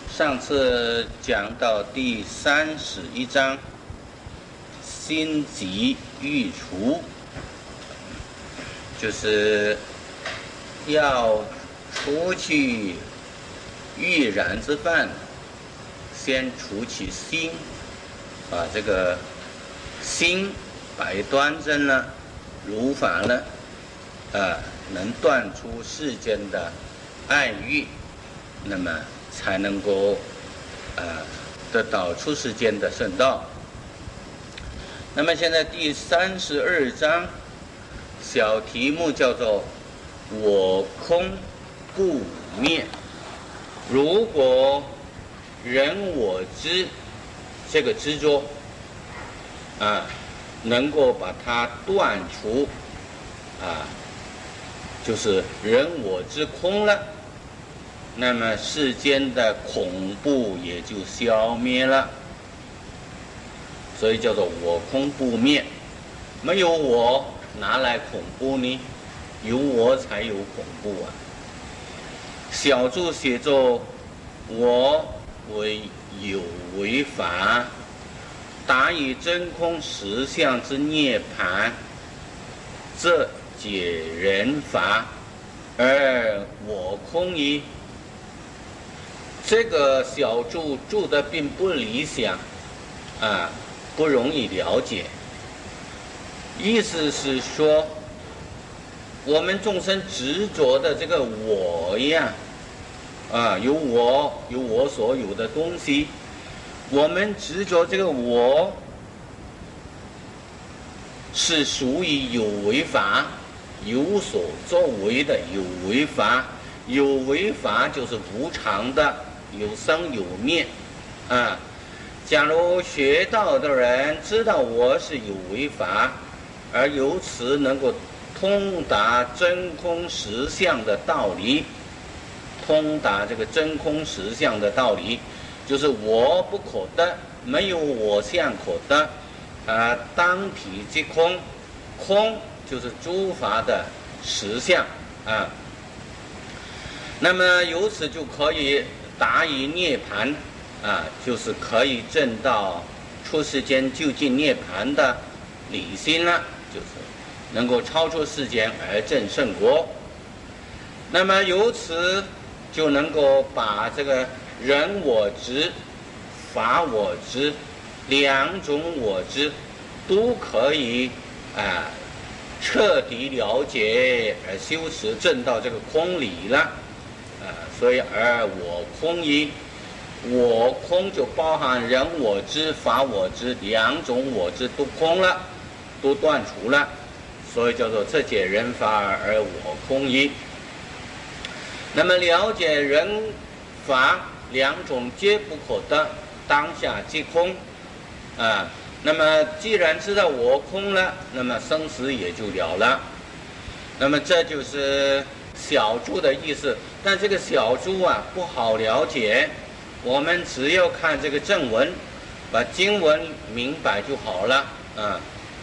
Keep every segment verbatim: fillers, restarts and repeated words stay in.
上次讲到第三十一章，心急欲除，就是要除去欲染之犯，先除其心，把这个心摆端正了，如法了，啊，能断出世间的爱欲，那么才能够呃得到出世间的圣道。那么现在第三十二章小题目叫做我空不灭。如果人我知这个执着啊，能够把它断除啊，就是人我之空了，那么世间的恐怖也就消灭了。所以叫做我空不灭。没有我哪来恐怖呢？有我才有恐怖啊。小注写作我为有为法，达以真空实相之涅盘，则解人法，而我空矣。这个小注注的并不理想啊，不容易了解。意思是说，我们众生执着的这个我呀，啊，有我，有我所有的东西，我们执着这个我是属于有为法，有所作为的有为法。有为法就是无常的，有生有灭啊。假如学道的人知道我是有为法，而由此能够通达真空实相的道理，通达这个真空实相的道理，就是我不可得，没有我相可得啊，当体即空，空就是诸法的实相啊。那么由此就可以达以涅盘啊，就是可以证到出世间究竟涅盘的理心了，就是能够超出世间而证圣果。那么由此就能够把这个人我执、法我执两种我执都可以啊彻底了解而修持证到这个空理了啊，所以而我空矣。我空就包含人我知、法我知两种我知都空了，都断除了，所以叫做彻解人法而我空矣。那么了解人法两种皆不可得，当下即空啊。那么既然知道我空了，那么生死也就了了。那么这就是小注的意思，但这个小注啊不好了解，我们只要看这个正文，把经文明白就好了啊。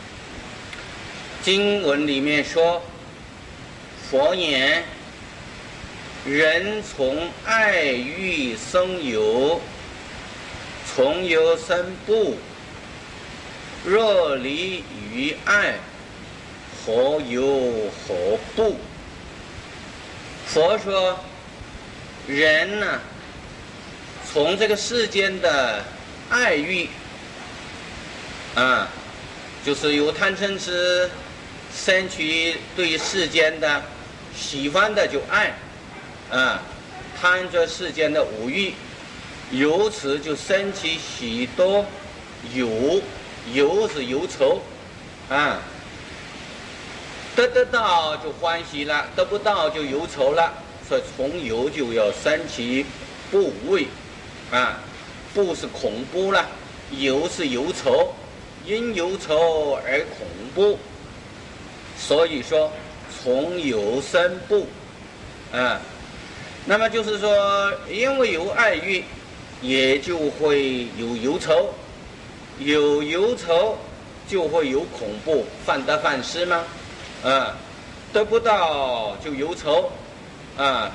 经文里面说，佛言：人从爱欲生有，从有生怖。若离于爱，何有何怖？佛说，人呢、啊，从这个世间的爱欲啊，就是有贪嗔痴，生起对世间的喜欢的就爱啊，贪着世间的五欲，由此就生起许多有。忧是忧愁啊，得得到就欢喜了，得不到就忧愁了，所以从忧就要生起怖畏啊，怖是恐怖了，忧是忧愁，因忧愁而恐怖，所以说从忧生怖啊。那么就是说，因为有爱欲，也就会有忧愁。有忧愁就会有恐怖，患得患失吗？啊，得不到就忧愁，啊，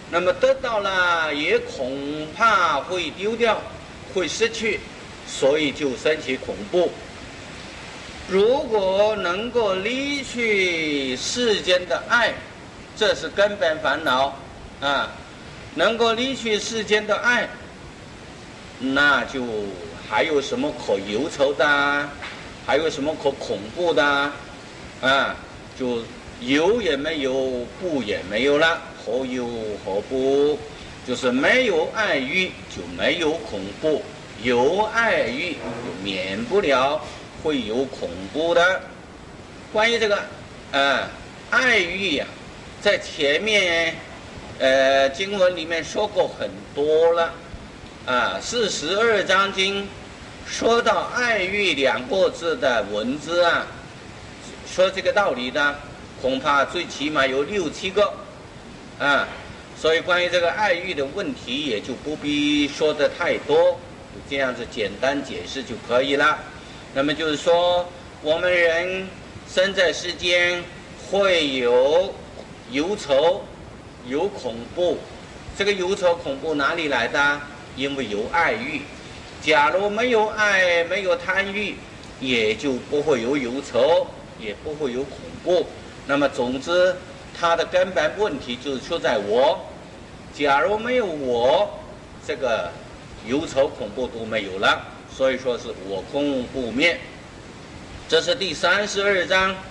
那么得到了也恐怕会丢掉，会失去，所以就生起恐怖。如果能够离去世间的爱，这是根本烦恼啊！能够离去世间的爱，那就还有什么可忧愁的？还有什么可恐怖的？啊，就有也没有，不也没有了，何忧何怖？就是没有爱欲就没有恐怖，有爱欲就免不了会有恐怖的。关于这个，呃，爱欲呀、啊，在前面，呃，经文里面说过很多了，啊，四十二章经说到爱欲两个字的文字啊，说这个道理的，恐怕最起码有六七个，啊，所以关于这个爱欲的问题也就不必说的太多，这样子简单解释就可以了。那么就是说，我们人生在世间会有忧愁、有恐怖，这个忧愁恐怖哪里来的？因为有爱欲。假如没有爱，没有贪欲，也就不会有忧愁，也不会有恐怖。那么总之，它的根本问题就是出在我。假如没有我，这个忧愁恐怖都没有了，所以说是我空不灭。这是第三十二章